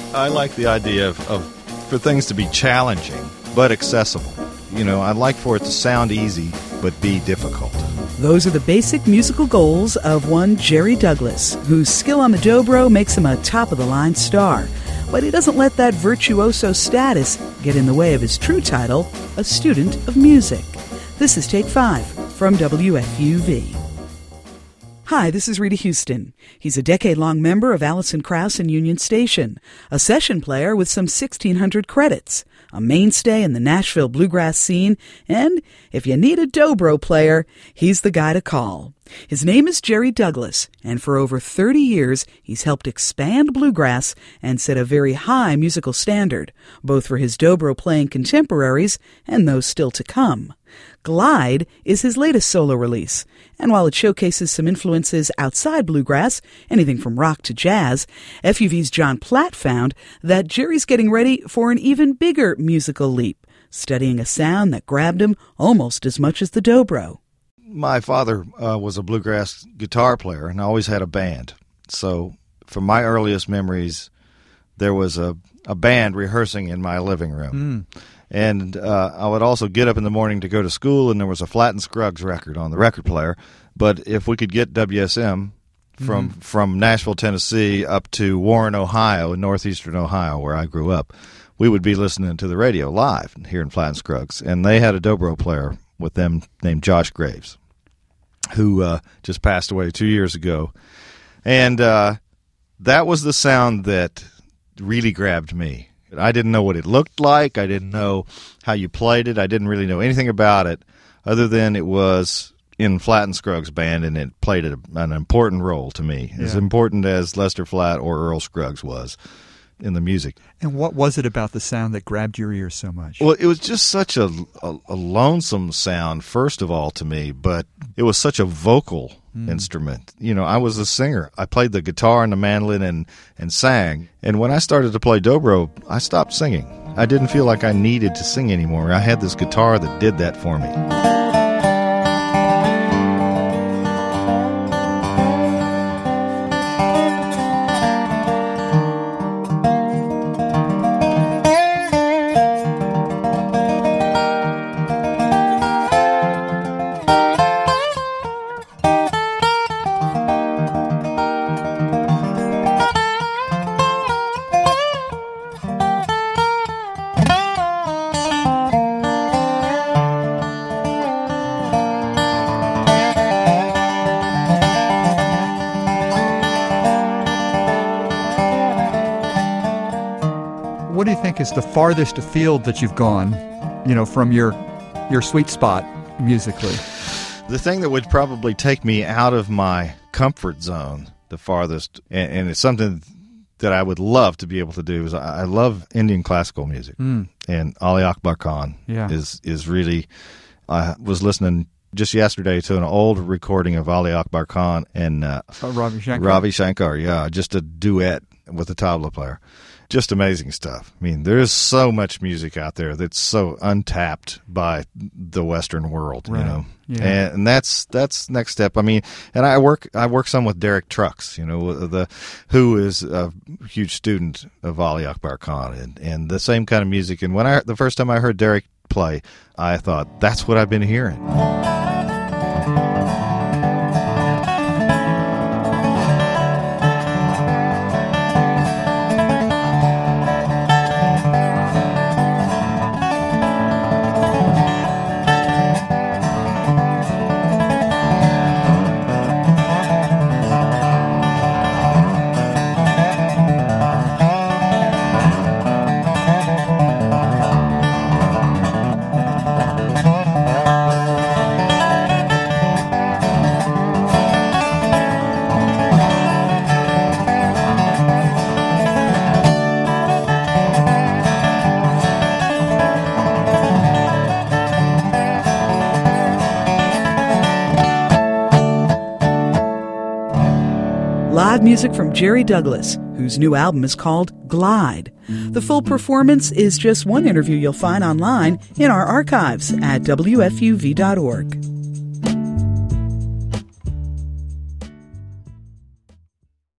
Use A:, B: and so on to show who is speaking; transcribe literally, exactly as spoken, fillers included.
A: I like the idea of, of for things to be challenging but accessible. You know, I like for it to sound easy but be difficult.
B: Those are the basic musical goals of one Jerry Douglas, whose skill on the dobro makes him a top-of-the-line star. But he doesn't let that virtuoso status get in the way of his true title, a student of music. This is Take Five from W F U V. Hi, this is Rita Houston. He's a decade-long member of Alison Krauss and Union Station, a session player with some sixteen hundred credits, a mainstay in the Nashville bluegrass scene, and if you need a dobro player, he's the guy to call. His name is Jerry Douglas, and for over thirty years, he's helped expand bluegrass and set a very high musical standard, both for his dobro-playing contemporaries and those still to come. Glide is his latest solo release, and while it showcases some influences outside bluegrass, anything from rock to jazz, F U V's John Platt found that Jerry's getting ready for an even bigger musical leap, studying a sound that grabbed him almost as much as the dobro.
A: My father uh, was a bluegrass guitar player and always had a band. So from my earliest memories, there was a, a band rehearsing in my living room. Mm. And uh, I would also get up in the morning to go to school, and there was a Flatt and Scruggs record on the record player. But if we could get W S M from mm-hmm. from Nashville, Tennessee, up to Warren, Ohio, in northeastern Ohio, where I grew up, we would be listening to the radio live here in Flatt and Scruggs. And they had a dobro player with them named Josh Graves, who uh, just passed away two years ago. And uh, that was the sound that really grabbed me. I didn't know what it looked like. I didn't know how you played it. I didn't really know anything about it other than it was in Flatt and Scruggs' band, and it played a, an important role to me, yeah. as important as Lester Flatt or Earl Scruggs was in the music.
C: And what was it about the sound that grabbed your ear so much?
A: Well, it was just such a, a, a lonesome sound, first of all, to me, but it was such a vocal mm. instrument. You know, I was a singer. I played the guitar and the mandolin and, and sang. And when I started to play dobro, I stopped singing. I didn't feel like I needed to sing anymore. I had this guitar that did that for me.
C: What do you think is the farthest afield that you've gone, you know, from your your sweet spot musically?
A: The thing that would probably take me out of my comfort zone the farthest, and, and it's something that I would love to be able to do, is I, I love Indian classical music. Mm. And Ali Akbar Khan yeah. is, is really, I was listening just yesterday to an old recording of Ali Akbar Khan and uh,
C: oh, Ravi Shankar.
A: Ravi Shankar, yeah, just a duet with a tabla player. Just amazing stuff. I mean, there is so much music out there that's so untapped by the Western world, right. you know. Yeah. And, and that's that's next step. I mean, and I work I work some with Derek Trucks, you know, the who is a huge student of Ali Akbar Khan, and, and the same kind of music. And when I the first time I heard Derek play, I thought, that's what I've been hearing.
B: Live music from Jerry Douglas, whose new album is called Glide. The full performance is just one interview you'll find online in our archives at W F U V dot org.